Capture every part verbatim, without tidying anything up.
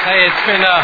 Hey, it's been, uh,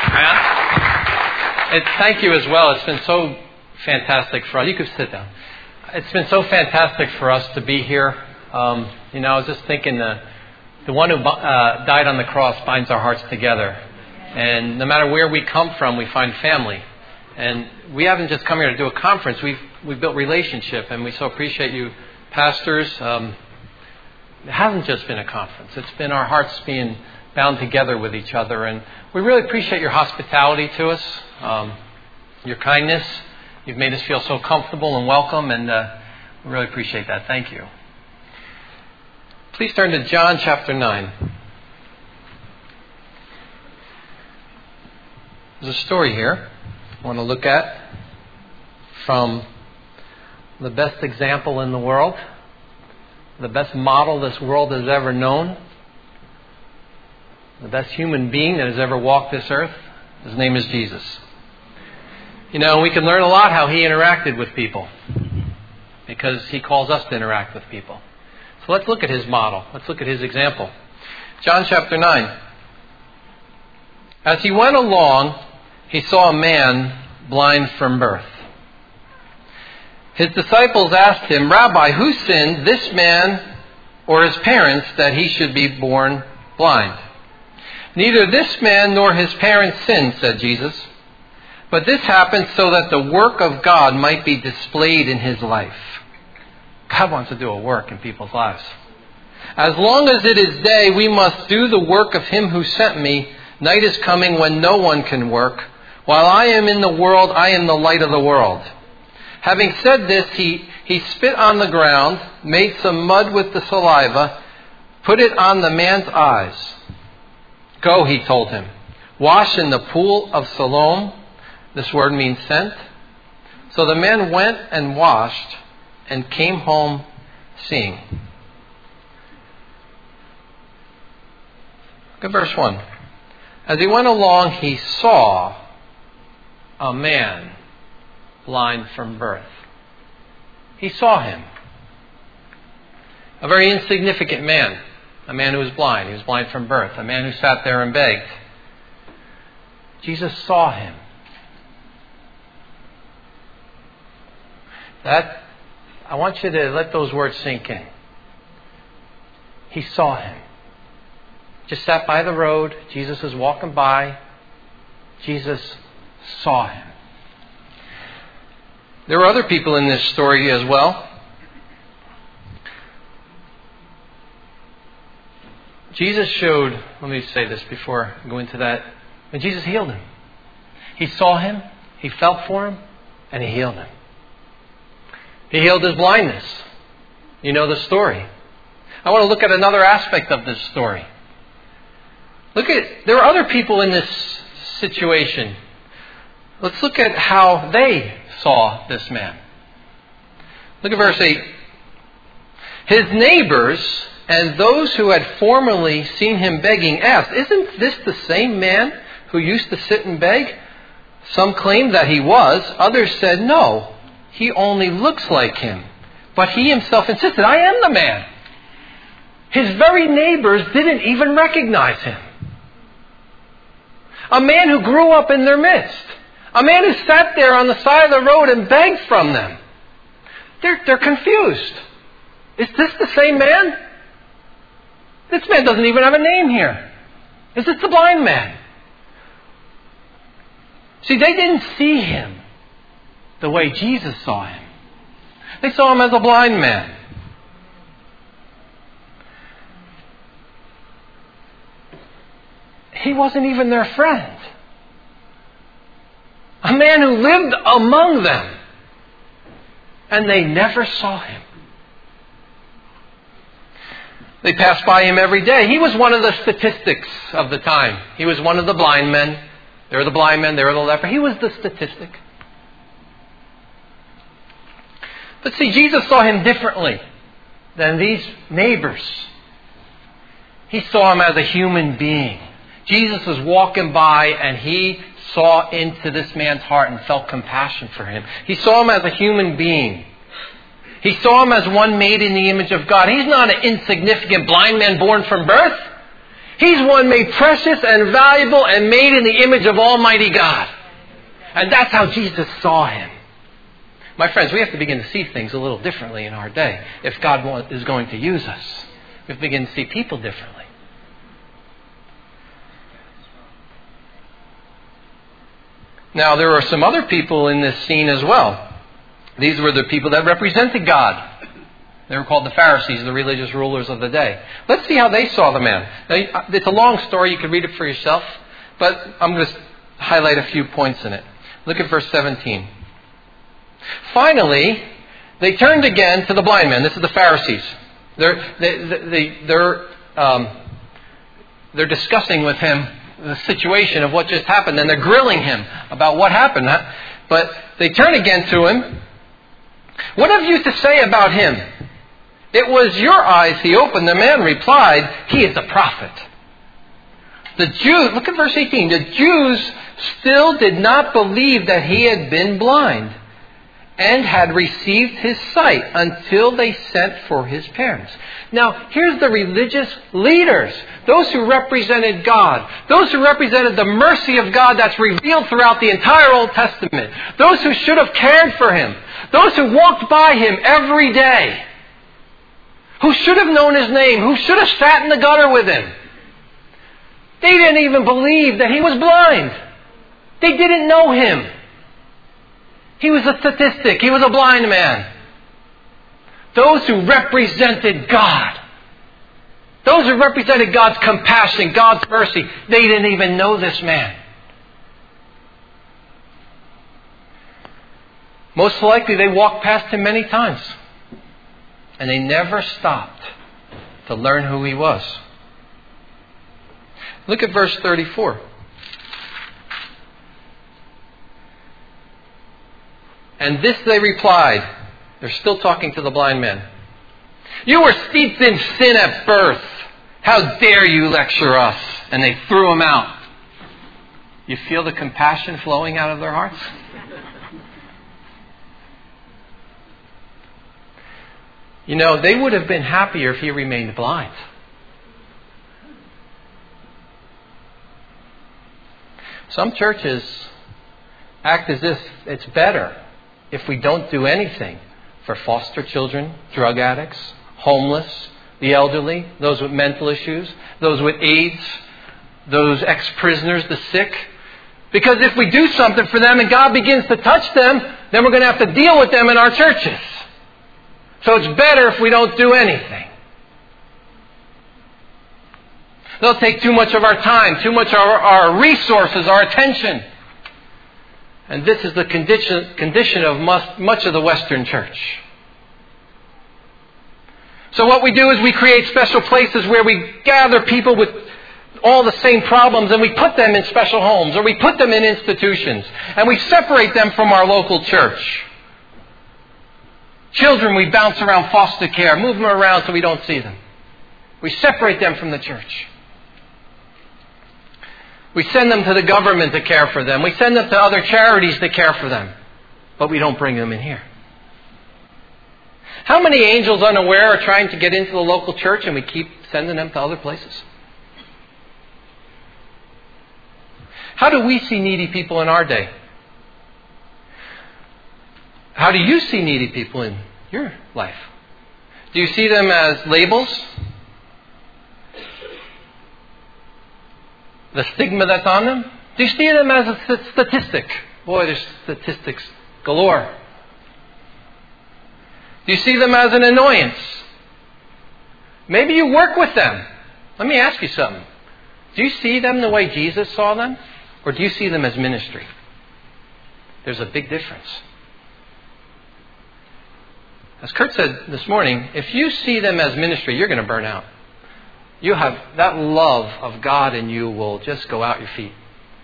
man, it, thank you as well. It's been so fantastic for us. You could sit down. It's been so fantastic for us to be here. Um, you know, I was just thinking the, the one who uh, died on the cross binds our hearts together. And no matter where we come from, we find family. And we haven't just come here to do a conference. We've, we've built relationship, and we so appreciate you, pastors. Um, it hasn't just been a conference. It's been our hearts being bound together with each other. And we really appreciate your hospitality to us, um, your kindness. You've made us feel so comfortable and welcome, and uh, we really appreciate that. Thank you. Please turn to John chapter nine. There's a story here I want to look at from the best example in the world, the best model this world has ever known, the best human being that has ever walked this earth. His name is Jesus. You know, we can learn a lot how he interacted with people because he calls us to interact with people. So let's look at his model. Let's look at his example. John chapter nine. As he went along, he saw a man blind from birth. His disciples asked him, "Rabbi, who sinned, this man or his parents, that he should be born blind?" "Neither this man nor his parents sinned," said Jesus. "But this happened so that the work of God might be displayed in his life." God wants to do a work in people's lives. "As long as it is day, we must do the work of him who sent me. Night is coming when no one can work. While I am in the world, I am the light of the world." Having said this, he, he spit on the ground, made some mud with the saliva, put it on the man's eyes. "Go," he told him, "wash in the pool of Siloam." This word means sent. So the man went and washed and came home seeing. Look at verse one. As he went along, he saw a man blind from birth. He saw him. A very insignificant man. A man who was blind. He was blind from birth. A man who sat there and begged. Jesus saw him. That, I want you to let those words sink in. He saw him. Just sat by the road. Jesus was walking by. Jesus saw him. There were other people in this story as well. Jesus showed, let me say this before I go into that. When Jesus healed him, he saw him, he felt for him, and he healed him. He healed his blindness. You know the story. I want to look at another aspect of this story. Look at, there are other people in this situation. Let's look at how they saw this man. Look at verse eight. His neighbors and those who had formerly seen him begging asked, "Isn't this the same man who used to sit and beg?" Some claimed that he was. Others said, "No, he only looks like him." But he himself insisted, "I am the man." His very neighbors didn't even recognize him. A man who grew up in their midst. A man who sat there on the side of the road and begged from them. They're, they're confused. Is this the same man? This man doesn't even have a name here. Is this the blind man? See, they didn't see him the way Jesus saw him. They saw him as a blind man. He wasn't even their friend. A man who lived among them. And they never saw him. They passed by him every day. He was one of the statistics of the time. He was one of the blind men. They were the blind men, they were the leper. He was the statistic. But see, Jesus saw him differently than these neighbors. He saw him as a human being. Jesus was walking by and he saw into this man's heart and felt compassion for him. He saw him as a human being. He saw him as one made in the image of God. He's not an insignificant blind man born from birth. He's one made precious and valuable and made in the image of Almighty God. And that's how Jesus saw him. My friends, we have to begin to see things a little differently in our day if God is going to use us. We have to begin to see people differently. Now, there are some other people in this scene as well. These were the people that represented God. They were called the Pharisees, the religious rulers of the day. Let's see how they saw the man. Now, it's a long story. You can read it for yourself. But I'm going to highlight a few points in it. Look at verse seventeen. Finally, they turned again to the blind man. This is the Pharisees. They're, they, they, they're, um, they're discussing with him the situation of what just happened. And they're grilling him about what happened. But they turn again to him. What have you to say about him? It was your eyes he opened. The man replied, he is a prophet. The Jews, look at verse eighteen. The Jews still did not believe that he had been blind and had received his sight until they sent for his parents. Now, here's the religious leaders, those who represented God, those who represented the mercy of God that's revealed throughout the entire Old Testament, those who should have cared for him, those who walked by him every day, who should have known his name, who should have sat in the gutter with him. They didn't even believe that he was blind. They didn't know him. He was a statistic. He was a blind man. Those who represented God, those who represented God's compassion, God's mercy, they didn't even know this man. Most likely they walked past him many times. And they never stopped to learn who he was. Look at verse thirty-four. And this they replied. They're still talking to the blind man. You were steeped in sin at birth. How dare you lecture us? And they threw him out. You feel the compassion flowing out of their hearts? You know, they would have been happier if he remained blind. Some churches act as if it's better if we don't do anything for foster children, drug addicts, homeless, the elderly, those with mental issues, those with AIDS, those ex-prisoners, the sick. Because if we do something for them and God begins to touch them, then we're going to have to deal with them in our churches. So it's better if we don't do anything. They'll take too much of our time, too much of our, our resources, our attention. And this is the condition, condition of much, much of the Western church. So what we do is we create special places where we gather people with all the same problems and we put them in special homes or we put them in institutions and we separate them from our local church. Children, we bounce around foster care, move them around so we don't see them. We separate them from the church. We send them to the government to care for them. We send them to other charities to care for them. But we don't bring them in here. How many angels unaware are trying to get into the local church and we keep sending them to other places? How do we see needy people in our day? How do you see needy people in your life? Do you see them as labels? The stigma that's on them? Do you see them as a statistic? Boy, there's statistics galore. Do you see them as an annoyance? Maybe you work with them. Let me ask you something. Do you see them the way Jesus saw them? Or do you see them as ministry? There's a big difference. As Kurt said this morning, if you see them as ministry, you're going to burn out. You have that love of God in you will just go out your feet.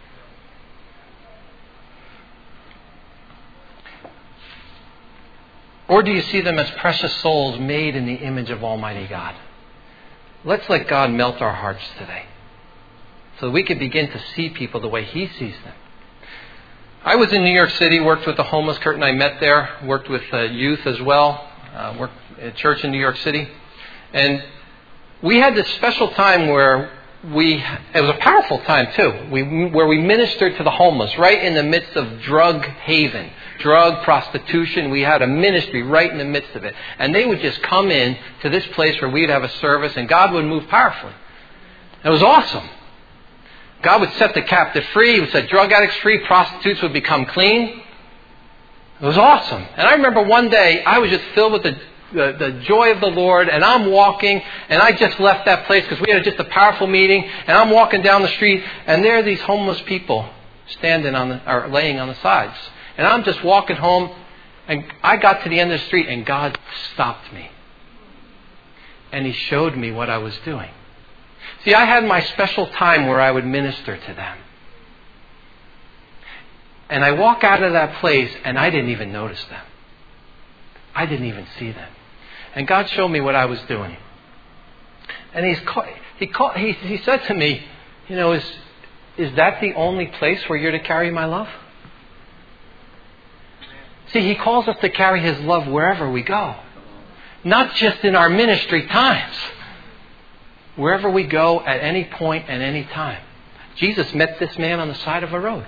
Or do you see them as precious souls made in the image of Almighty God? Let's let God melt our hearts today so that we can begin to see people the way He sees them. I was in New York City, worked with the homeless. Kurt and I met there, worked with uh, youth as well, uh, worked at church in New York City. And we had this special time where we it was a powerful time too. We where we ministered to the homeless right in the midst of drug haven, drug prostitution. We had a ministry right in the midst of it, and they would just come in to this place where we'd have a service, and God would move powerfully. It was awesome. God would set the captive free. He would set drug addicts free. Prostitutes would become clean. It was awesome. And I remember one day I was just filled with the The, the joy of the Lord, and I'm walking, and I just left that place because we had just a powerful meeting, and I'm walking down the street, and there are these homeless people standing on the, or laying on the sides. And I'm just walking home, and I got to the end of the street, and God stopped me. And He showed me what I was doing. See, I had my special time where I would minister to them. And I walk out of that place, and I didn't even notice them. I didn't even see them. And God showed me what I was doing. And he's call, he, call, he, he said to me, you know, is, is that the only place where you're to carry my love? See, He calls us to carry His love wherever we go. Not just in our ministry times. Wherever we go at any point at any time. Jesus met this man on the side of a road.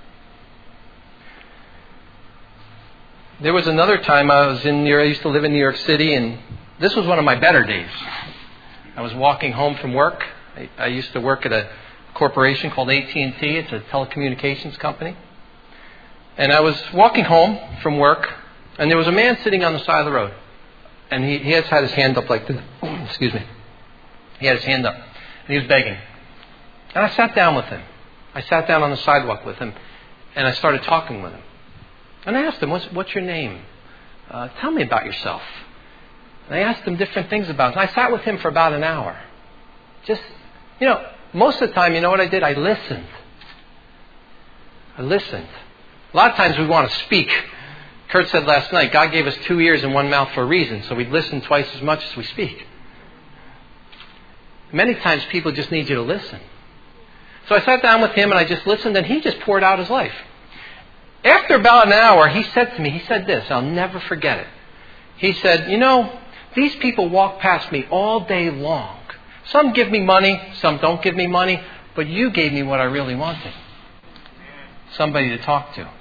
There was another time I was in New York, I used to live in New York City, and this was one of my better days. I was walking home from work. I, I used to work at a corporation called A T and T. It's a telecommunications company. And I was walking home from work, and there was a man sitting on the side of the road. And he, he has had his hand up like this. Excuse me. He had his hand up. And he was begging. And I sat down with him. I sat down on the sidewalk with him, and I started talking with him. And I asked him, what's, what's your name? Uh, tell me about yourself. And I asked him different things about him. And I sat with him for about an hour. Just, you know, most of the time, you know what I did? I listened. I listened. A lot of times we want to speak. Kurt said last night, God gave us two ears and one mouth for a reason, so we'd listen twice as much as we speak. Many times people just need you to listen. So I sat down with him and I just listened, and he just poured out his life. After about an hour, he said to me, he said this, I'll never forget it. He said, you know, these people walk past me all day long. Some give me money, some don't give me money, but you gave me what I really wanted. Somebody to talk to.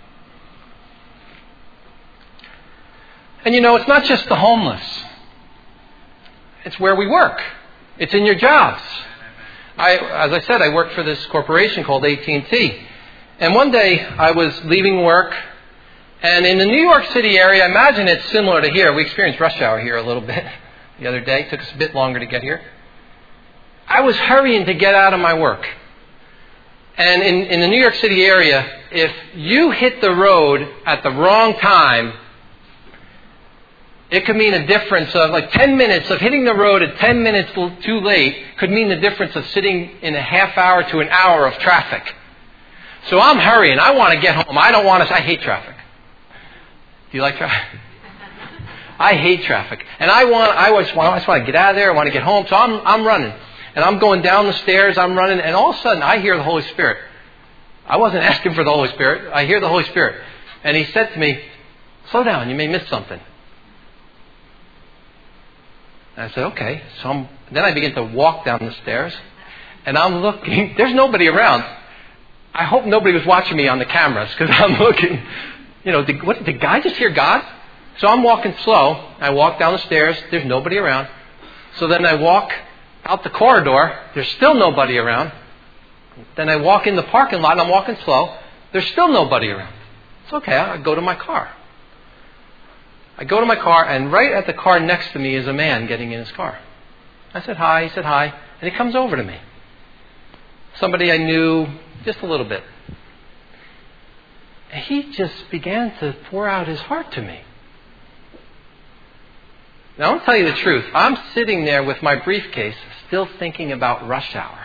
And you know, it's not just the homeless. It's where we work. It's in your jobs. I, as I said, I worked for this corporation called A T and T. And one day I was leaving work, and in the New York City area, I imagine it's similar to here. We experienced rush hour here a little bit the other day. It took us a bit longer to get here. I was hurrying to get out of my work. And in, in the New York City area, if you hit the road at the wrong time, it could mean a difference of like ten minutes of hitting the road at ten minutes too late could mean the difference of sitting in a half hour to an hour of traffic. So I'm hurrying. I want to get home. I don't want to... I hate traffic. Do you like traffic? I hate traffic. And I want... I just want, I just want to get out of there. I want to get home. So I'm, I'm running. And I'm going down the stairs. I'm running. And all of a sudden, I hear the Holy Spirit. I wasn't asking for the Holy Spirit. I hear the Holy Spirit. And He said to me, slow down. You may miss something. And I said, okay. So I'm, then I begin to walk down the stairs. And I'm looking. There's nobody around. I hope nobody was watching me on the cameras, because I'm looking, you know, did, what, did the guy just hear God? So I'm walking slow. I walk down the stairs. There's nobody around. So then I walk out the corridor. There's still nobody around. Then I walk in the parking lot, and I'm walking slow. There's still nobody around. It's okay. I go to my car. I go to my car, and right at the car next to me is a man getting in his car. I said hi. He said hi. And he comes over to me. Somebody I knew just a little bit. And he just began to pour out his heart to me. Now, I'll tell you the truth. I'm sitting there with my briefcase, still thinking about rush hour.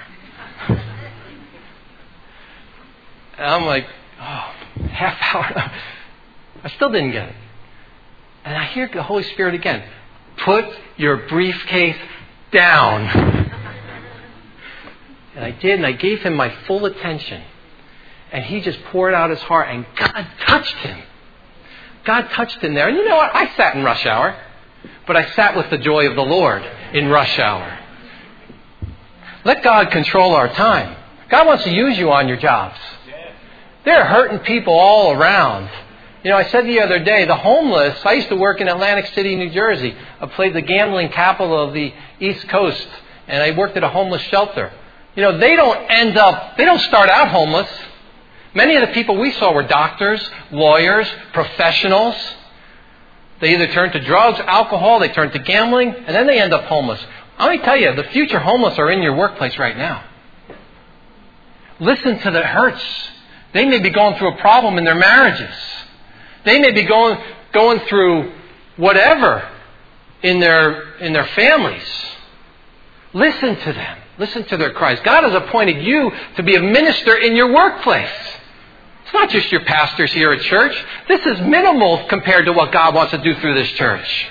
And I'm like, oh, half hour. I still didn't get it. And I hear the Holy Spirit again. Put your briefcase down. And I did, and I gave him my full attention. And he just poured out his heart, and God touched him. God touched him there. And you know what? I sat in rush hour, but I sat with the joy of the Lord in rush hour. Let God control our time. God wants to use you on your jobs. There are hurting people all around. You know, I said the other day, the homeless, I used to work in Atlantic City, New Jersey. I played the gambling capital of the East Coast, and I worked at a homeless shelter. You know, they don't end up, they don't start out homeless. Many of the people we saw were doctors, lawyers, professionals. They either turn to drugs, alcohol, they turn to gambling, and then they end up homeless. Let me tell you, the future homeless are in your workplace right now. Listen to the hurts. They may be going through a problem in their marriages. They may be going going through whatever in their in their families. Listen to them. Listen to their cries. God has appointed you to be a minister in your workplace. It's not just your pastors here at church. This is minimal compared to what God wants to do through this church.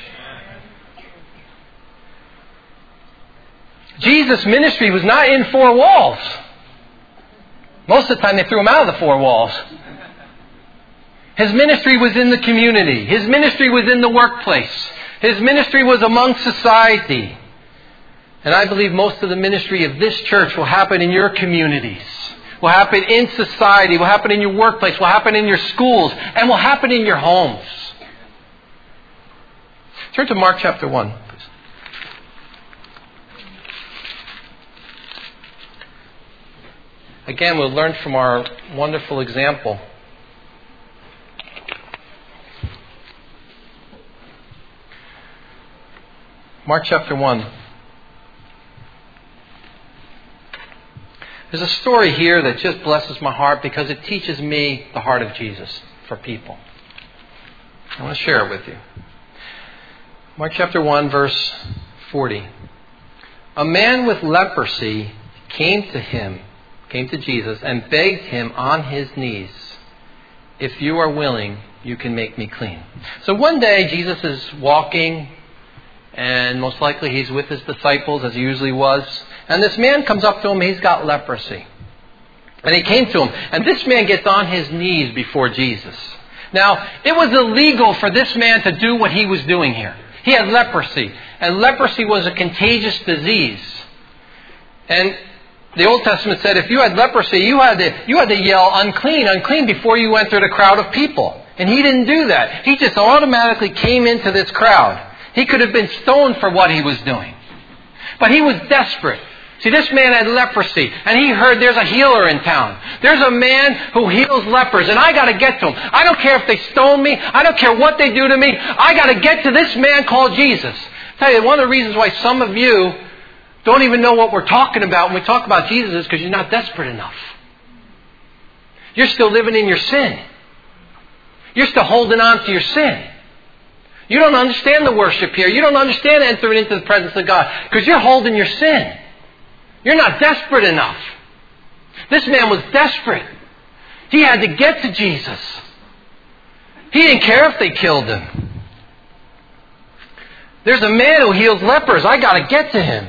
Jesus' ministry was not in four walls. Most of the time they threw him out of the four walls. His ministry was in the community. His ministry was in the workplace. His ministry was among society. And I believe most of the ministry of this church will happen in your communities, will happen in society, will happen in your workplace, will happen in your schools, and will happen in your homes. Turn to Mark chapter one. Again, we'll learn from our wonderful example. Mark chapter one. There's a story here that just blesses my heart because it teaches me the heart of Jesus for people. I want to share it with you. Mark chapter one, verse forty. A man with leprosy came to him, came to Jesus, and begged him on his knees, "If you are willing, you can make me clean." So one day Jesus is walking, and most likely he's with his disciples, as he usually was. And this man comes up to him. He's got leprosy. And he came to him. And this man gets on his knees before Jesus. Now, it was illegal for this man to do what he was doing here. He had leprosy. And leprosy was a contagious disease. And the Old Testament said if you had leprosy, you had to, you had to yell, "Unclean, unclean," before you entered a crowd of people. And he didn't do that. He just automatically came into this crowd. He could have been stoned for what he was doing. But he was desperate. See, this man had leprosy, and he heard there's a healer in town. There's a man who heals lepers, and I got to get to him. I don't care if they stone me. I don't care what they do to me. I got to get to this man called Jesus. I tell you, one of the reasons why some of you don't even know what we're talking about when we talk about Jesus is because you're not desperate enough. You're still living in your sin. You're still holding on to your sin. You don't understand the worship here. You don't understand entering into the presence of God because you're holding your sin. You're not desperate enough. This man was desperate. He had to get to Jesus. He didn't care if they killed him. There's a man who heals lepers. I got to get to him.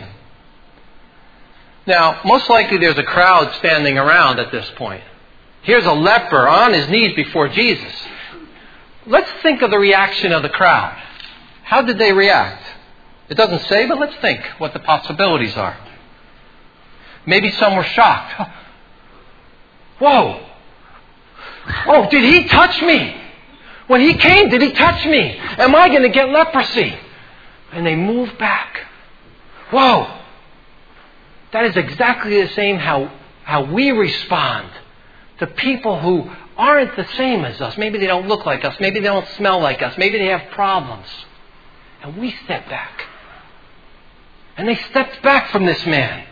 Now, most likely there's a crowd standing around at this point. Here's a leper on his knees before Jesus. Let's think of the reaction of the crowd. How did they react? It doesn't say, but let's think what the possibilities are. Maybe some were shocked. Whoa! Oh, did he touch me? When he came, did he touch me? Am I going to get leprosy? And they moved back. Whoa! That is exactly the same how, how we respond to people who aren't the same as us. Maybe they don't look like us. Maybe they don't smell like us. Maybe they have problems. And we step back. And they stepped back from this man.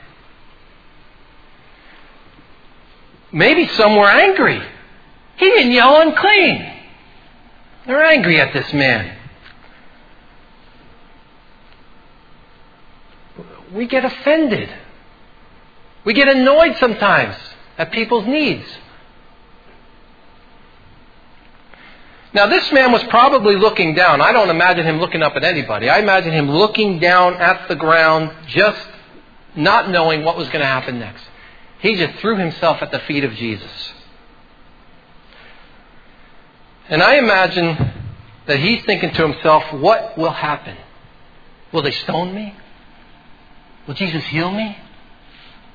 Maybe some were angry. He didn't yell unclean. They're angry at this man. We get offended. We get annoyed sometimes at people's needs. Now, this man was probably looking down. I don't imagine him looking up at anybody. I imagine him looking down at the ground, just not knowing what was going to happen next. He just threw himself at the feet of Jesus. And I imagine that he's thinking to himself, what will happen? Will they stone me? Will Jesus heal me?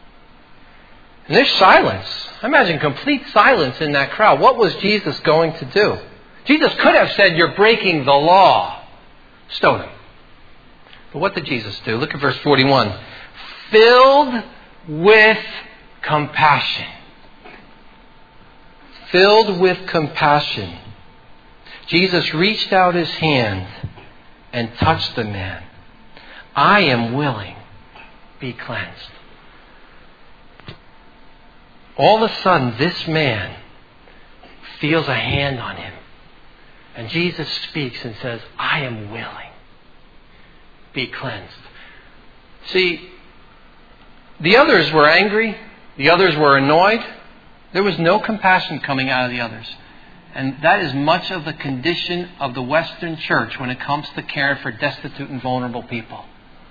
And there's silence. I imagine complete silence in that crowd. What was Jesus going to do? Jesus could have said, "You're breaking the law." Stone him. But what did Jesus do? Look at verse forty-one. Filled with compassion. Filled with compassion. Jesus reached out his hand and touched the man. "I am willing. Be cleansed." All of a sudden, this man feels a hand on him. And Jesus speaks and says, "I am willing. Be cleansed." See, the others were angry. The others were annoyed. There was no compassion coming out of the others. And that is much of the condition of the Western church when it comes to caring for destitute and vulnerable people.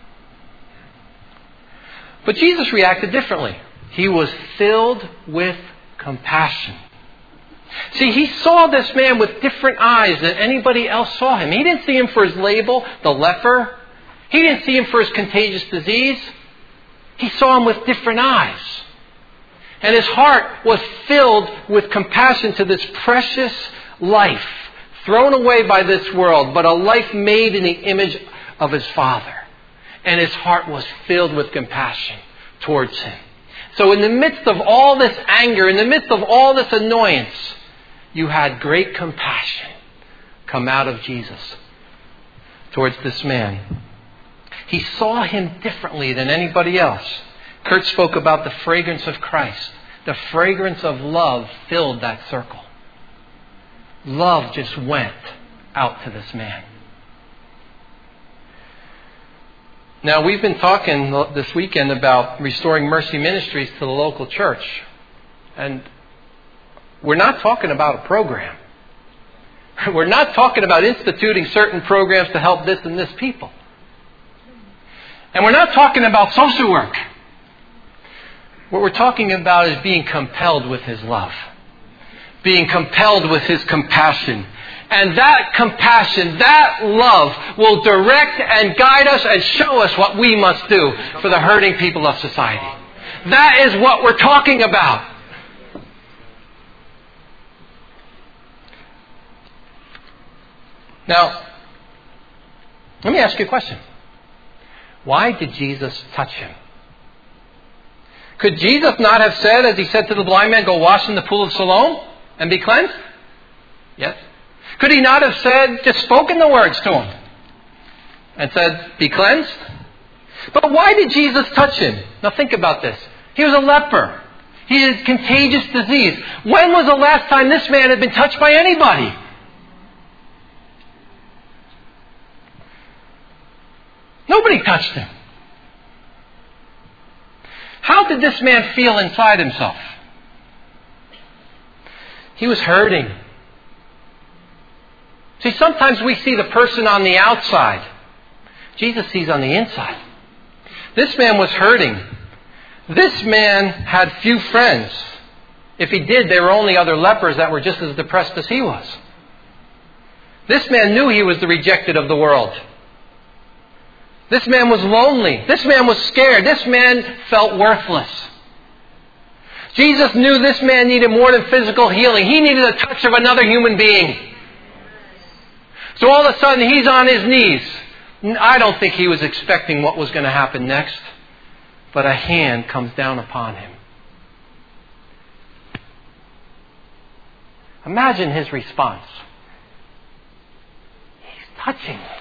But Jesus reacted differently. He was filled with compassion. See, he saw this man with different eyes than anybody else saw him. He didn't see him for his label, the leper. He didn't see him for his contagious disease. He saw him with different eyes. And his heart was filled with compassion to this precious life, thrown away by this world, but a life made in the image of his Father. And his heart was filled with compassion towards him. So in the midst of all this anger, in the midst of all this annoyance, you had great compassion come out of Jesus towards this man. He saw him differently than anybody else. Kurt spoke about the fragrance of Christ. The fragrance of love filled that circle. Love just went out to this man. Now, we've been talking this weekend about restoring Mercy Ministries to the local church. And we're not talking about a program. We're not talking about instituting certain programs to help this and this people. And we're not talking about social work. What we're talking about is being compelled with his love. Being compelled with his compassion. And that compassion, that love will direct and guide us and show us what we must do for the hurting people of society. That is what we're talking about. Now, let me ask you a question. Why did Jesus touch him? Could Jesus not have said, as he said to the blind man, "Go wash in the pool of Siloam and be cleansed"? Yes. Could he not have said, just spoken the words to him and said, "Be cleansed"? But why did Jesus touch him? Now think about this. He was a leper. He had contagious disease. When was the last time this man had been touched by anybody? Nobody touched him. How did this man feel inside himself? He was hurting. See, sometimes we see the person on the outside. Jesus sees on the inside. This man was hurting. This man had few friends. If he did, there were only other lepers that were just as depressed as he was. This man knew he was the rejected of the world. This man was lonely. This man was scared. This man felt worthless. Jesus knew this man needed more than physical healing. He needed a touch of another human being. So all of a sudden he's on his knees. I don't think he was expecting what was going to happen next. But a hand comes down upon him. Imagine his response. He's touching me.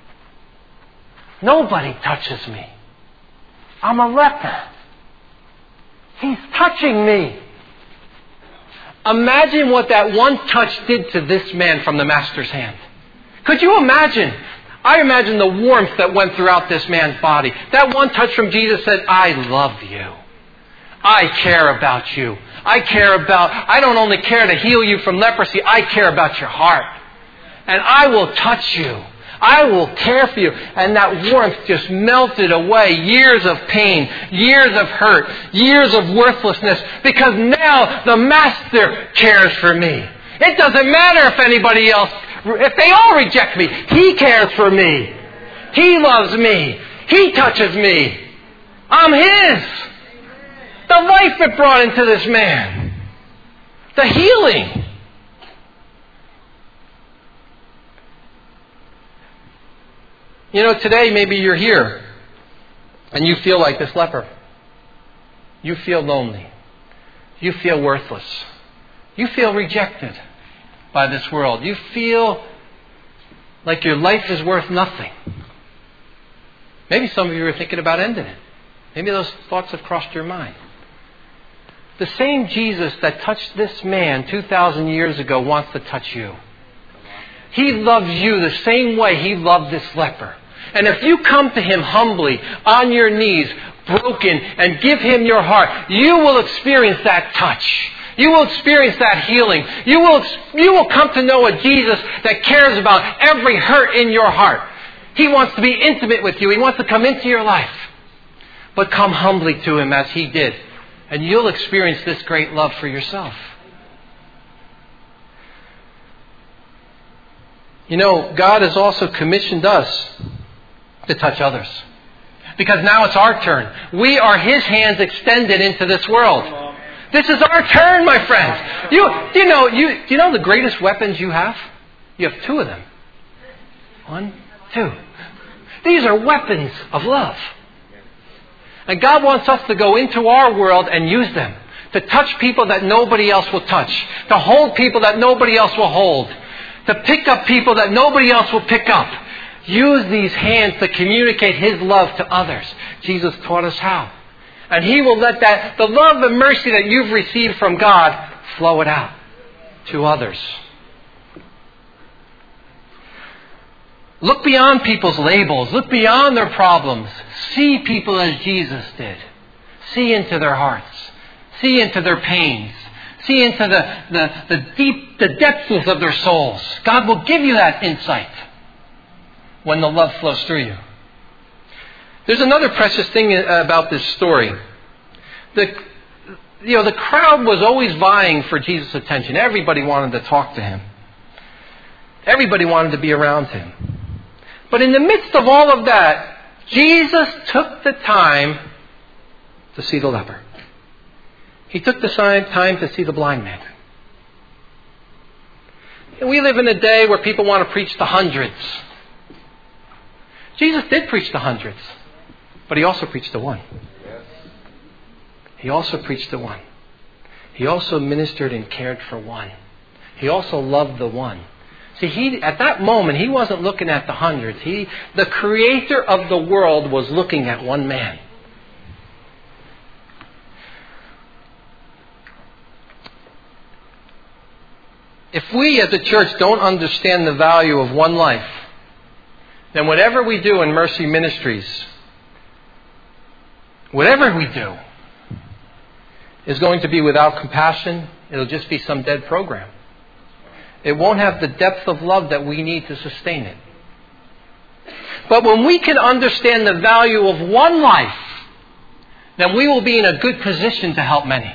Nobody touches me. I'm a leper. He's touching me. Imagine what that one touch did to this man from the Master's hand. Could you imagine? I imagine the warmth that went throughout this man's body. That one touch from Jesus said, "I love you. I care about you. I care about, I don't only care to heal you from leprosy, I care about your heart. And I will touch you. I will care for you." And that warmth just melted away. Years of pain, years of hurt, years of worthlessness. Because now the Master cares for me. It doesn't matter if anybody else, if they all reject me. He cares for me. He loves me. He touches me. I'm His. The life it brought into this man. The healing. You know, today maybe you're here and you feel like this leper. You feel lonely. You feel worthless. You feel rejected by this world. You feel like your life is worth nothing. Maybe some of you are thinking about ending it. Maybe those thoughts have crossed your mind. The same Jesus that touched this man two thousand years ago wants to touch you. He loves you the same way He loved this leper. And if you come to Him humbly, on your knees, broken, and give Him your heart, you will experience that touch. You will experience that healing. You will, you will come to know a Jesus that cares about every hurt in your heart. He wants to be intimate with you. He wants to come into your life. But come humbly to Him as He did. And you'll experience this great love for yourself. You know, God has also commissioned us to touch others. Because now it's our turn. We are His hands extended into this world. This is our turn, my friends. You, you know, you, do you know the greatest weapons you have? You have two of them. One, two. These are weapons of love. And God wants us to go into our world and use them. To touch people that nobody else will touch. To hold people that nobody else will hold. To pick up people that nobody else will pick up. Use these hands to communicate His love to others. Jesus taught us how. And He will let that, the love and mercy that you've received from God, flow it out to others. Look beyond people's labels. Look beyond their problems. See people as Jesus did. See into their hearts. See into their pains. See into the, the, the deep, the depths of their souls. God will give you that insight when the love flows through you. There's another precious thing about this story. The, you know, the crowd was always vying for Jesus' attention. Everybody wanted to talk to Him. Everybody wanted to be around Him. But in the midst of all of that, Jesus took the time to see the leper. He took the time to see the blind man. And we live in a day where people want to preach to hundreds. Jesus did preach to hundreds, but He also preached to one. He also preached to one. He also ministered and cared for one. He also loved the one. See, he at that moment, He wasn't looking at the hundreds. He, the Creator of the world, was looking at one man. If we as a church don't understand the value of one life, then whatever we do in Mercy Ministries, whatever we do, is going to be without compassion. It'll just be some dead program. It won't have the depth of love that we need to sustain it. But when we can understand the value of one life, then we will be in a good position to help many.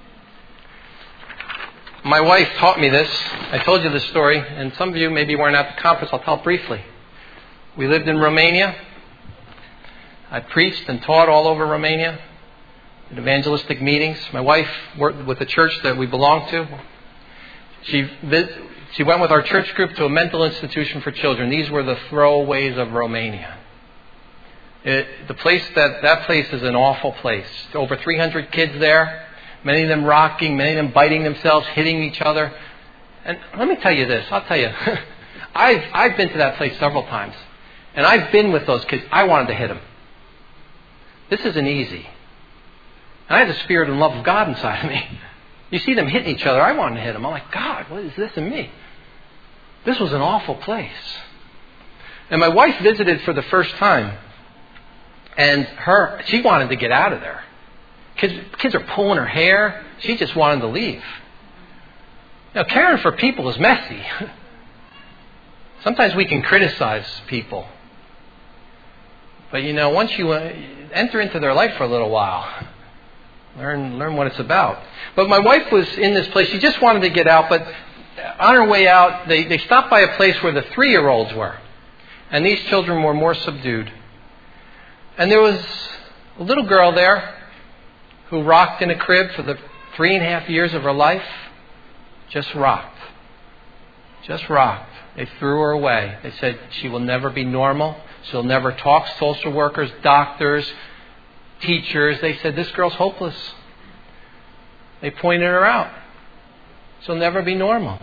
My wife taught me this. I told you this story, and some of you maybe weren't at the conference. I'll tell it briefly. We lived in Romania. I preached and taught all over Romania at evangelistic meetings. My wife worked with the church that we belonged to. She she went with our church group to a mental institution for children. These were the throwaways of Romania. It, the place that that place is an awful place. Over three hundred kids there. Many of them rocking, many of them biting themselves, hitting each other. And let me tell you this. I'll tell you. I've I've been to that place several times, and I've been with those kids. I wanted to hit them. This isn't easy. And I had the spirit and love of God inside of me. You see them hitting each other. I wanted to hit them. I'm like, God, what is this in me? This was an awful place. And my wife visited for the first time. And her, she wanted to get out of there. Kids, kids are pulling her hair. She just wanted to leave. Now, caring for people is messy. Sometimes we can criticize people. But, you know, once you enter into their life for a little while, Learn learn what it's about. But my wife was in this place. She just wanted to get out, but on her way out, they, they stopped by a place where the three-year-olds were. And these children were more subdued. And there was a little girl there who rocked in a crib for the three and a half years of her life, just rocked. Just rocked. They threw her away. They said she will never be normal. She'll never talk. Social workers, doctors, teachers, they said this girl's hopeless. They pointed her out. She'll never be normal.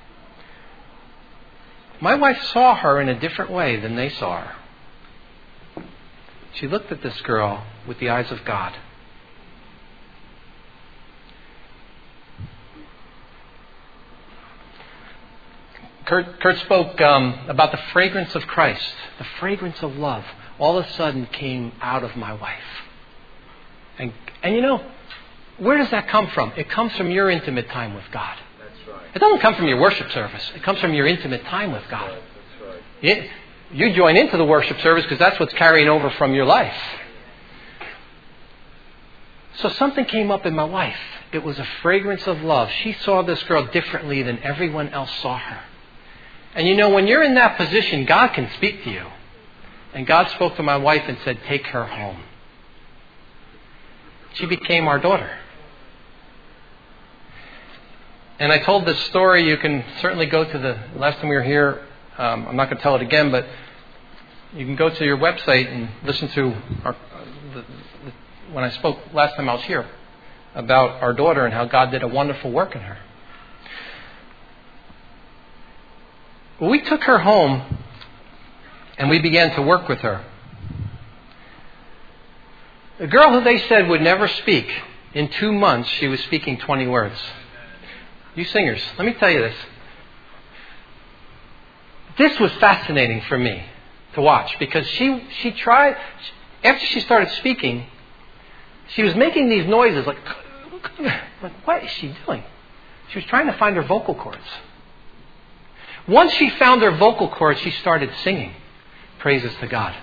My wife saw her in a different way than they saw her. She looked at this girl with the eyes of God. Kurt, Kurt spoke um, about the fragrance of Christ, the fragrance of love, all of a sudden came out of my wife. And, and you know, where does that come from? It comes from your intimate time with God. That's right. It doesn't come from your worship service. It comes from your intimate time with God. That's right. It, you join into the worship service because that's what's carrying over from your life. So something came up in my wife. It was a fragrance of love. She saw this girl differently than everyone else saw her. And you know, when you're in that position, God can speak to you. And God spoke to my wife and said, take her home. She became our daughter. And I told this story. You can certainly go to the last time we were here. Um, I'm not going to tell it again, but you can go to your website and listen to our, the, the, when I spoke last time I was here about our daughter and how God did a wonderful work in her. Well, we took her home and we began to work with her. A girl who they said would never speak, in two months she was speaking twenty words. You singers, let me tell you this. This was fascinating for me to watch because she, she tried, after she started speaking, she was making these noises like, like, what is she doing? She was trying to find her vocal cords. Once she found her vocal cords, she started singing praises to God.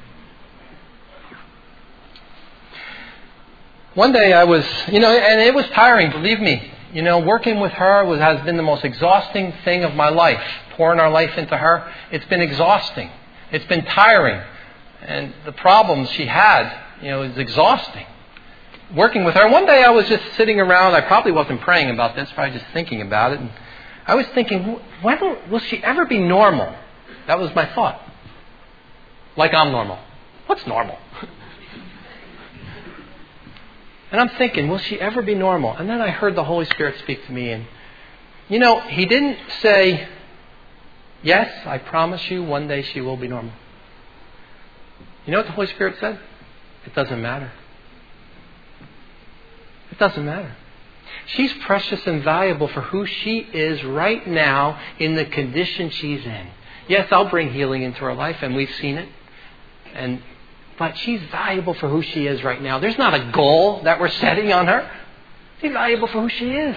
One day I was, you know, and it was tiring, believe me. You know, working with her was, has been the most exhausting thing of my life. Pouring our life into her, it's been exhausting. It's been tiring. And the problems she had, you know, is exhausting. Working with her. One day I was just sitting around. I probably wasn't praying about this, probably just thinking about it. And I was thinking, when will, will she ever be normal? That was my thought. Like I'm normal. What's normal? And I'm thinking, will she ever be normal? And then I heard the Holy Spirit speak to me. And, you know, He didn't say, yes, I promise you one day she will be normal. You know what the Holy Spirit said? It doesn't matter. It doesn't matter. She's precious and valuable for who she is right now in the condition she's in. Yes, I'll bring healing into her life, and we've seen it. And But she's valuable for who she is right now. There's not a goal that we're setting on her. She's valuable for who she is.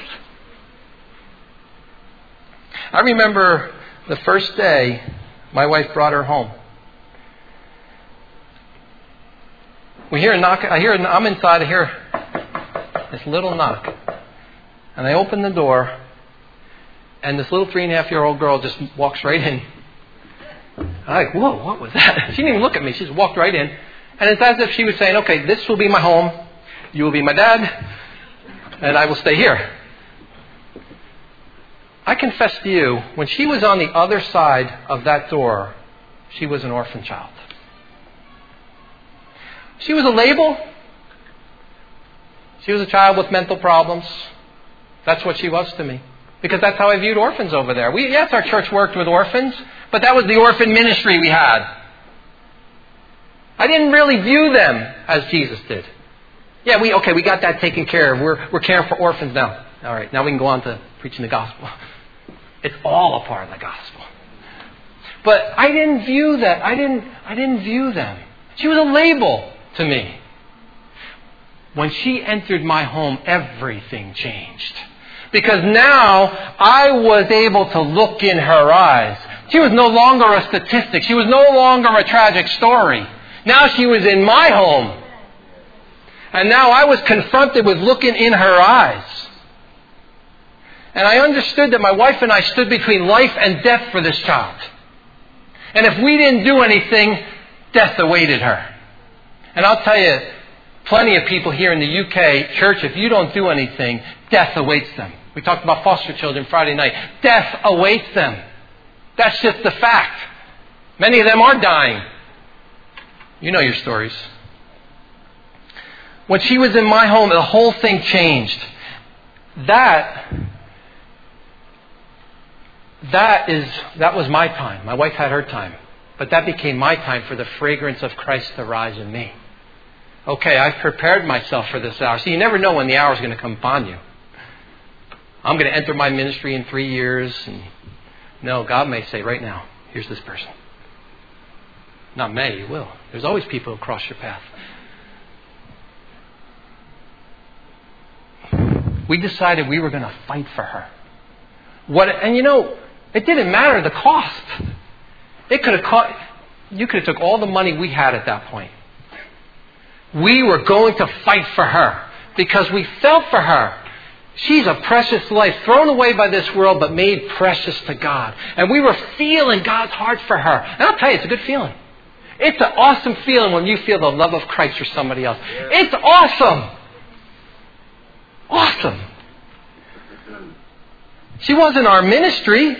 I remember the first day my wife brought her home. We hear a knock. I hear. I'm inside. I hear this little knock, and I open the door, and this little three and a half year old girl just walks right in. I'm like, whoa, what was that? She didn't even look at me. She just walked right in. And it's as if she was saying, okay, this will be my home. You will be my dad. And I will stay here. I confess to you, when she was on the other side of that door, she was an orphan child. She was a label. She was a child with mental problems. That's what she was to me. Because that's how I viewed orphans over there. We, yes, our church worked with orphans, but that was the orphan ministry we had. I didn't really view them as Jesus did. Yeah, we okay, we got that taken care of. We're we're caring for orphans now. All right, now we can go on to preaching the gospel. It's all a part of the gospel. But I didn't view that. I didn't I didn't view them. She was a label to me. When she entered my home, everything changed. Because now I was able to look in her eyes. She was no longer a statistic. She was no longer a tragic story. Now she was in my home. And now I was confronted with looking in her eyes. And I understood that my wife and I stood between life and death for this child. And if we didn't do anything, death awaited her. And I'll tell you, Plenty of people here in the U K, church, if you don't do anything, death awaits them. We talked about foster children Friday night. Death awaits them. That's just the fact. Many of them are dying. You know your stories. When she was in my home, the whole thing changed. That, that is, that was my time. My wife had her time. But that became my time for the fragrance of Christ to rise in me. Okay, I've prepared myself for this hour. See, you never know when the hour is going to come upon you. I'm going to enter my ministry in three years. And no, God may say right now, here's this person. Not may, He will. There's always people who cross your path. We decided we were going to fight for her. What? And you know, it didn't matter the cost. It could have cost. You could have took all the money we had at that point. We were going to fight for her because we felt for her. She's a precious life, thrown away by this world, but made precious to God. And we were feeling God's heart for her. And I'll tell you, it's a good feeling. It's an awesome feeling when you feel the love of Christ for somebody else. It's awesome. Awesome. She wasn't our ministry.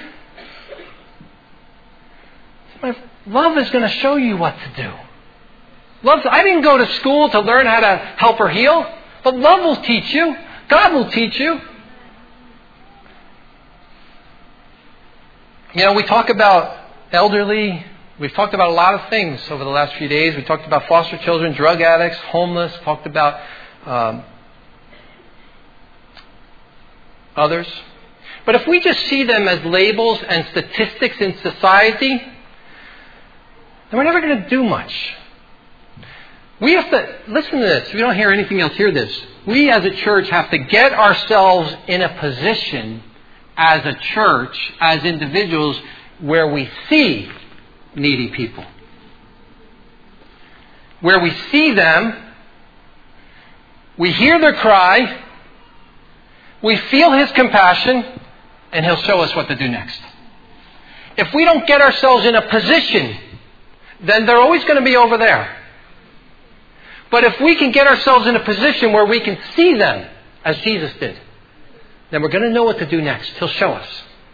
Love is going to show you what to do. Love, I didn't go to school to learn how to help her heal, but love will teach you. God will teach you. You know, we talk about elderly. We've talked about a lot of things over the last few days. We talked about foster children, drug addicts, homeless. Talked about um, others. But if we just see them as labels and statistics in society, then we're never going to do much. We have to, listen to this. If you don't hear anything else, hear this. We as a church have to get ourselves in a position as a church, as individuals, where we see needy people. Where we see them, we hear their cry, we feel His compassion, and He'll show us what to do next. If we don't get ourselves in a position, then they're always going to be over there. But if we can get ourselves in a position where we can see them, as Jesus did, then we're going to know what to do next. He'll show us.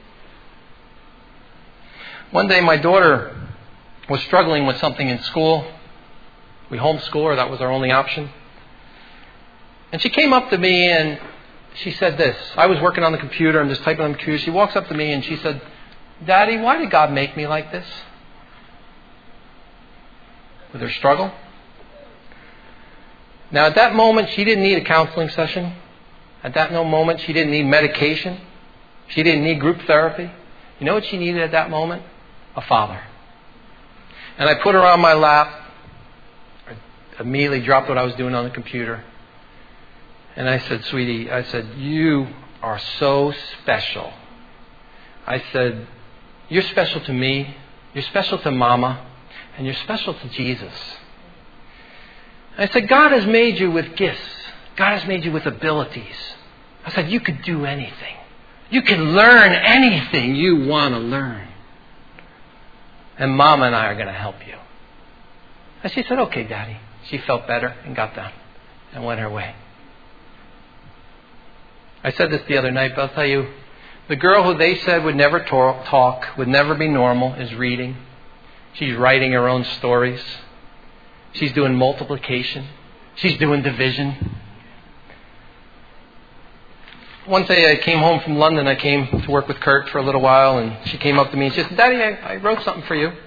One day my daughter was struggling with something in school. We homeschool her. That was our only option. And she came up to me and she said this. I was working on the computer. I'm just typing on the computer. She walks up to me and she said, "Daddy, why did God make me like this?" With her struggle. Now, at that moment, she didn't need a counseling session. At that no moment, she didn't need medication. She didn't need group therapy. You know what she needed at that moment? A father. And I put her on my lap. I immediately dropped what I was doing on the computer. And I said, "Sweetie," I said, "you are so special." I said, "You're special to me. You're special to Mama. And you're special to Jesus." I said, "God has made you with gifts. God has made you with abilities." I said, "You could do anything. You can learn anything you want to learn. And Mama and I are going to help you." And she said, "Okay, Daddy." She felt better and got down and went her way. I said this the other night, but I'll tell you, the girl who they said would never talk, would never be normal, is reading. She's writing her own stories. She's doing multiplication. She's doing division. One day I came home from London. I came to work with Kurt for a little while, and she came up to me and she said, "Daddy, I, I wrote something for you."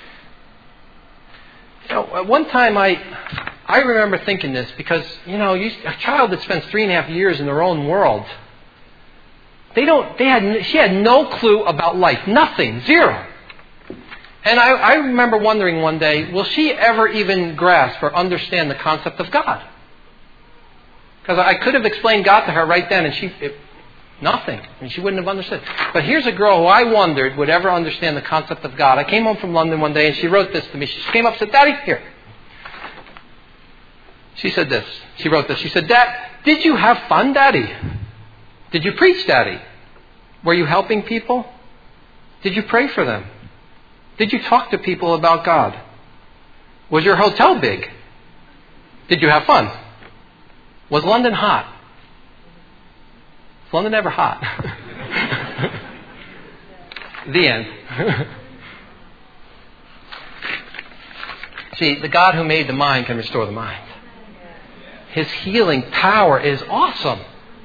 You know, at one time I, I remember thinking this because, you know, you, a child that spends three and a half years in their own world, they don't. They had. She had no clue about life. Nothing. Zero. And I, I remember wondering one day, will she ever even grasp or understand the concept of God? Because I could have explained God to her right then, and she, it, nothing. I mean, she wouldn't have understood. But here's a girl who I wondered would ever understand the concept of God. I came home from London one day, and she wrote this to me. She came up and said, "Daddy, here." She said this. She wrote this. She said, "Dad, did you have fun, Daddy? Did you preach, Daddy? Were you helping people? Did you pray for them? Did you talk to people about God? Was your hotel big? Did you have fun?" Was London hot? Was London ever hot? The end. See, the God who made the mind can restore the mind. His healing power is awesome.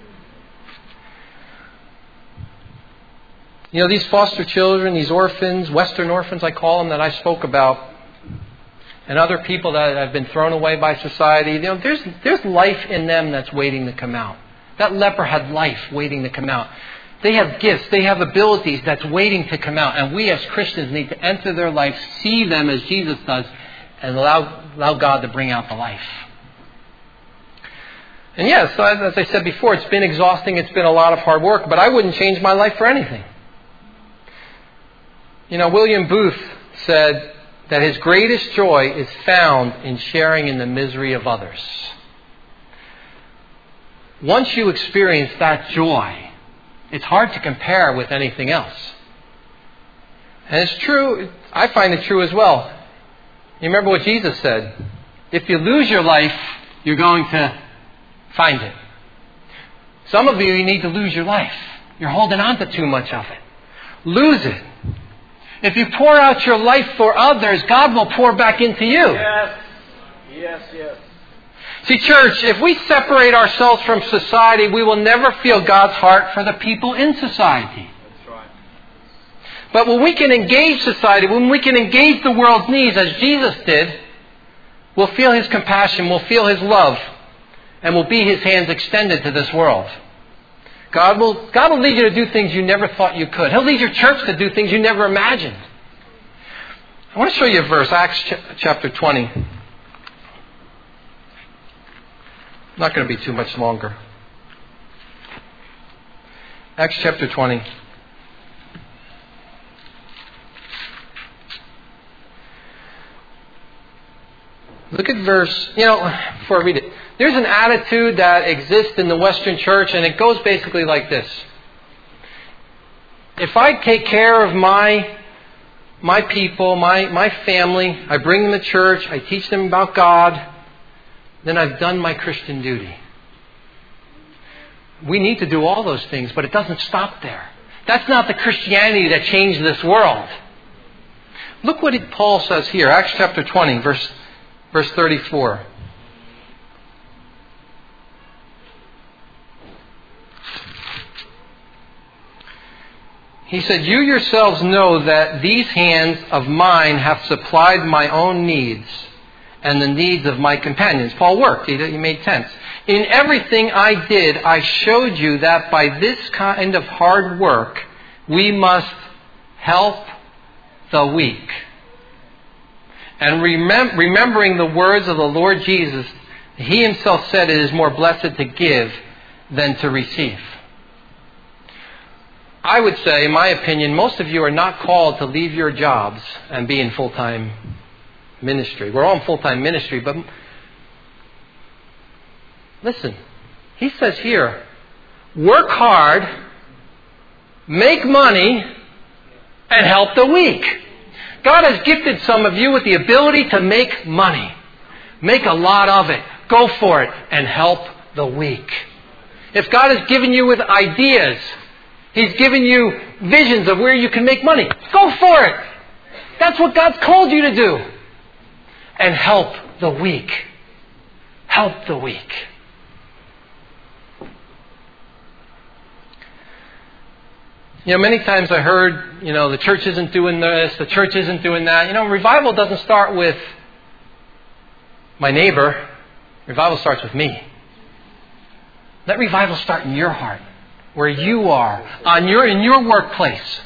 You know, these foster children, these orphans, Western orphans I call them, that I spoke about, and other people that have been thrown away by society, you know, there's there's life in them that's waiting to come out. That leper had life waiting to come out. They have gifts, they have abilities that's waiting to come out. And we as Christians need to enter their life, see them as Jesus does, and allow, allow God to bring out the life. And yes, as I said before, it's been exhausting, it's been a lot of hard work, but I wouldn't change my life for anything. You know, William Booth said that his greatest joy is found in sharing in the misery of others. Once you experience that joy, it's hard to compare with anything else. And it's true, I find it true as well. You remember what Jesus said? If you lose your life, you're going to find it. Some of you, you need to lose your life. You're holding on to too much of it. Lose it. If you pour out your life for others, God will pour back into you. Yes, yes, yes. See, church, if we separate ourselves from society, we will never feel God's heart for the people in society. That's right. But when we can engage society, when we can engage the world's needs as Jesus did, we'll feel His compassion, we'll feel His love, and we'll be His hands extended to this world. God will, God will lead you to do things you never thought you could. He'll lead your church to do things you never imagined. I want to show you a verse, Acts chapter twenty. Not going to be too much longer. Acts chapter twenty. Look at verse, you know, before I read it. There's an attitude that exists in the Western church, and it goes basically like this. If I take care of my my people, my, my family, I bring them to church, I teach them about God, then I've done my Christian duty. We need to do all those things, but it doesn't stop there. That's not the Christianity that changed this world. Look what it, Paul says here, Acts chapter twenty, verse Verse thirty-four. He said, "You yourselves know that these hands of mine have supplied my own needs and the needs of my companions." Paul worked. He, he made tents. "In everything I did, I showed you that by this kind of hard work, we must help the weak. And remem- remembering the words of the Lord Jesus, He Himself said it is more blessed to give than to receive." I would say, in my opinion, most of you are not called to leave your jobs and be in full-time ministry. We're all in full-time ministry, but listen, he says here, work hard, make money, and help the weak. God has gifted some of you with the ability to make money. Make a lot of it. Go for it and help the weak. If God has given you with ideas, He's given you visions of where you can make money, go for it. That's what God's called you to do. And help the weak. Help the weak. You know, many times I heard, you know, the church isn't doing this, the church isn't doing that. You know, revival doesn't start with my neighbor. Revival starts with me. Let revival start in your heart, where you are, on your in your workplace.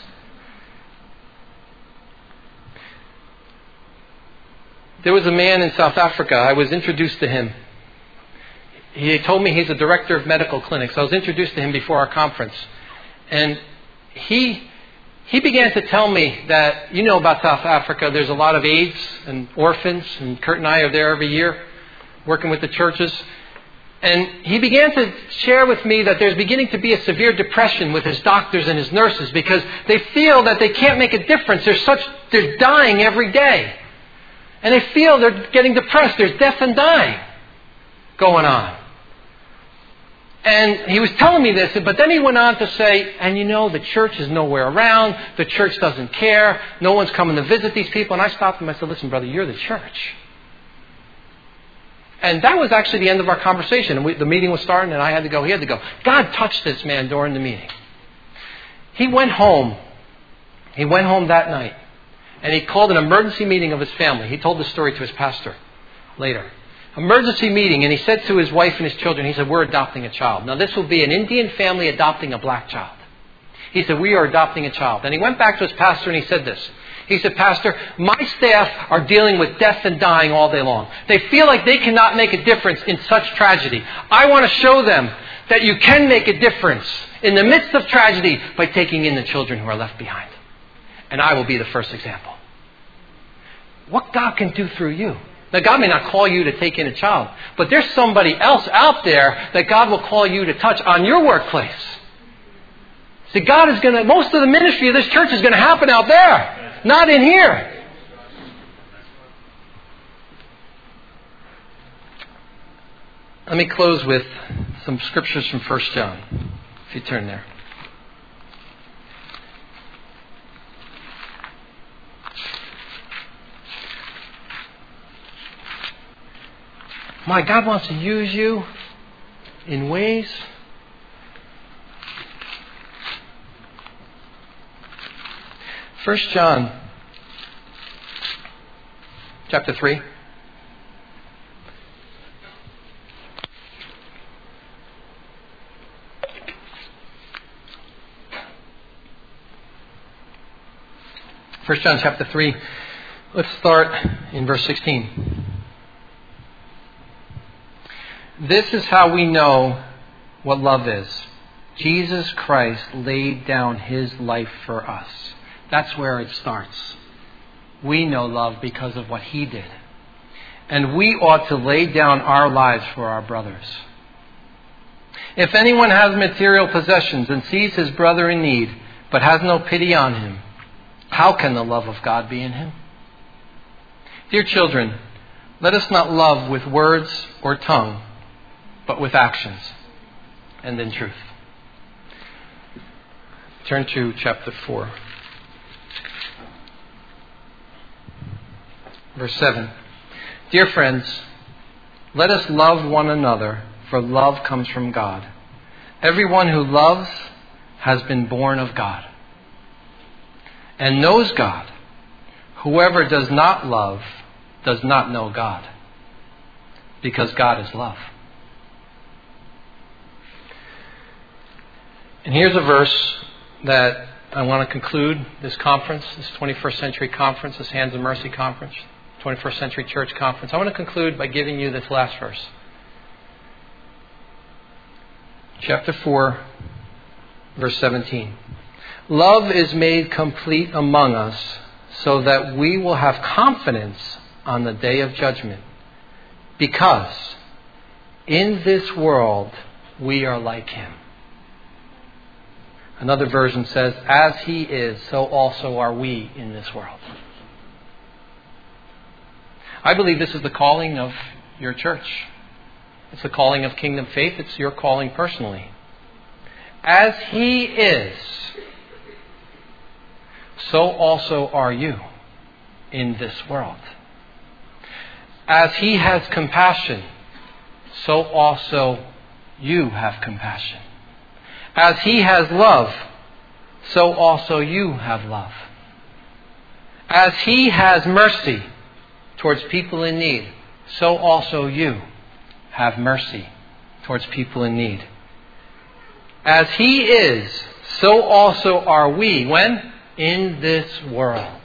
There was a man in South Africa. I was introduced to him. He told me he's a director of medical clinics. I was introduced to him before our conference. And he he began to tell me that, you know about South Africa, there's a lot of AIDS and orphans, and Kurt and I are there every year working with the churches. And he began to share with me that there's beginning to be a severe depression with his doctors and his nurses because they feel that they can't make a difference. There's such, they're dying every day. And they feel they're getting depressed. There's death and dying going on. And he was telling me this, but then he went on to say, and you know, the church is nowhere around. The church doesn't care. No one's coming to visit these people. And I stopped him. I said, listen, brother, you're the church. And that was actually the end of our conversation. And we, the meeting was starting, and I had to go. He had to go. God touched this man during the meeting. He went home. He went home that night. And he called an emergency meeting of his family. He told the story to his pastor later. Emergency meeting, and he said to his wife and his children, he said, we're adopting a child. Now this will be an Indian family adopting a black child. He said, we are adopting a child. And he went back to his pastor and he said this. He said, Pastor, my staff are dealing with death and dying all day long. They feel like they cannot make a difference in such tragedy. I want to show them that you can make a difference in the midst of tragedy by taking in the children who are left behind. And I will be the first example. What God can do through you. Now, God may not call you to take in a child, but there's somebody else out there that God will call you to touch on your workplace. See, God is going to, most of the ministry of this church is going to happen out there, not in here. Let me close with some scriptures from First John, if you turn there. My God wants to use you in ways. First John chapter three. First John chapter three. Let's start in verse sixteen. This is how we know what love is. Jesus Christ laid down His life for us. That's where it starts. We know love because of what He did. And we ought to lay down our lives for our brothers. If anyone has material possessions and sees his brother in need, but has no pity on him, how can the love of God be in him? Dear children, let us not love with words or tongue, but with actions and in truth. Turn to chapter four. Verse seven. Dear friends, let us love one another, for love comes from God. Everyone who loves has been born of God and knows God. Whoever does not love does not know God, because God is love. And here's a verse that I want to conclude this conference, this twenty-first century conference, this Hands of Mercy conference, twenty-first century church conference. I want to conclude by giving you this last verse. Chapter four, verse seventeen. Love is made complete among us so that we will have confidence on the day of judgment. Because in this world we are like Him. Another version says, as He is, so also are we in this world. I believe this is the calling of your church. It's the calling of Kingdom Faith. It's your calling personally. As He is, so also are you in this world. As He has compassion, so also you have compassion. As He has love, so also you have love. As He has mercy towards people in need, so also you have mercy towards people in need. As He is, so also are we. When? In this world.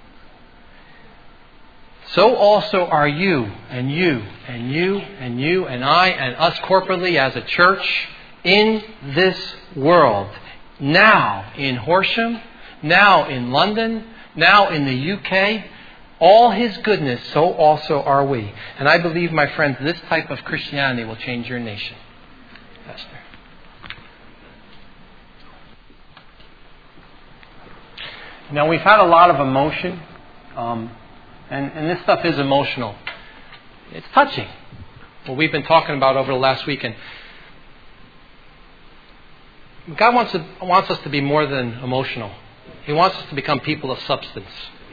So also are you, and you, and you, and you, and I, and us corporately as a church in this world. Now in Horsham, now in London, now in the U K. All His goodness, so also are we. And I believe, my friends, this type of Christianity will change your nation. Pastor. Now, we've had a lot of emotion, um, and, and this stuff is emotional. It's touching, what we've been talking about over the last weekend. God wants, to, wants us to be more than emotional. He wants us to become people of substance.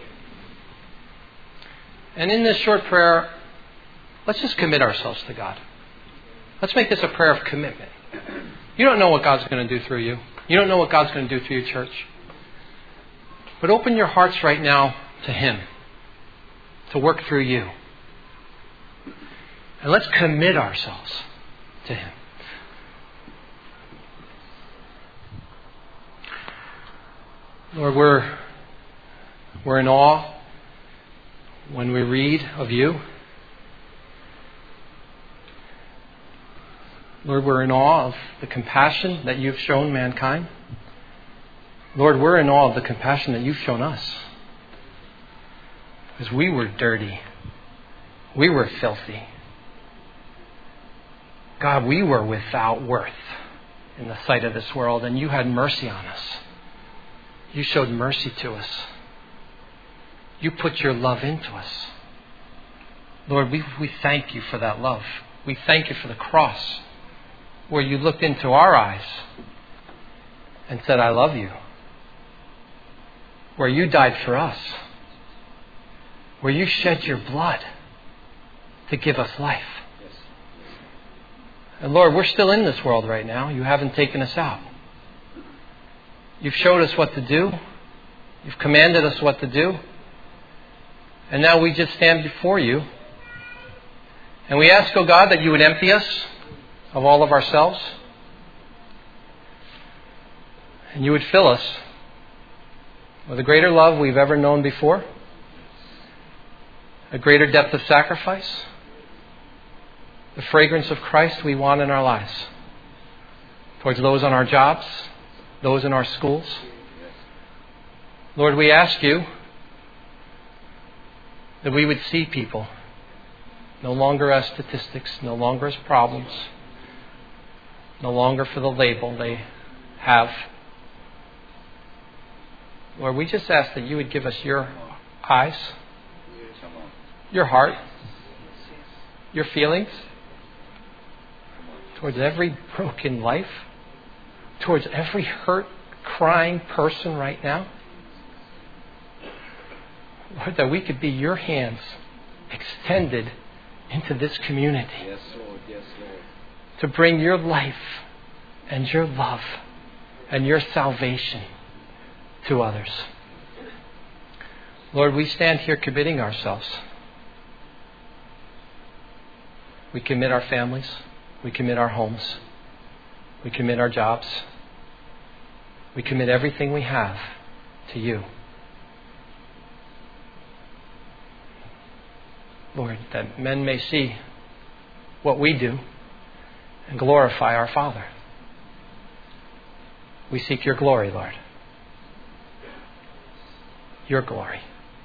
And in this short prayer, let's just commit ourselves to God. Let's make this a prayer of commitment. You don't know what God's going to do through you. You don't know what God's going to do through your church. But open your hearts right now to Him, to work through you. And let's commit ourselves to Him. Lord, we're, we're in awe when we read of you. Lord, we're in awe of the compassion that you've shown mankind. Lord, we're in awe of the compassion that you've shown us. Because we were dirty. We were filthy. God, we were without worth in the sight of this world, and you had mercy on us. You showed mercy to us. You put your love into us. Lord, we, we thank you for that love. We thank you for the cross, where you looked into our eyes and said, I love you. Where you died for us. Where you shed your blood to give us life. And Lord, we're still in this world right now. You haven't taken us out. You've showed us what to do. You've commanded us what to do. And now we just stand before you. And we ask, oh God, that you would empty us of all of ourselves. And you would fill us with a greater love we've ever known before. A greater depth of sacrifice. The fragrance of Christ we want in our lives. Towards those on our jobs. Those in our schools. Lord, we ask you that we would see people no longer as statistics, no longer as problems, no longer for the label they have. Lord, we just ask that you would give us your eyes, your heart, your feelings towards every broken life, towards every hurt, crying person right now. Lord, that we could be your hands extended into this community. Yes, Lord. Yes, Lord. To bring your life and your love and your salvation to others. Lord, we stand here committing ourselves. We commit our families. We commit our homes. We commit our jobs. We commit everything we have to you. Lord, that men may see what we do and glorify our Father. We seek your glory, Lord. Your glory.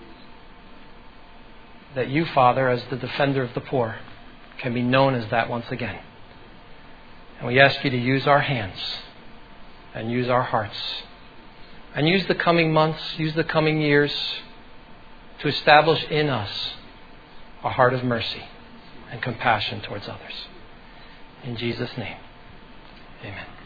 That you, Father, as the defender of the poor, can be known as that once again. And we ask you to use our hands and use our hearts and use the coming months, use the coming years to establish in us a heart of mercy and compassion towards others. In Jesus' name, amen.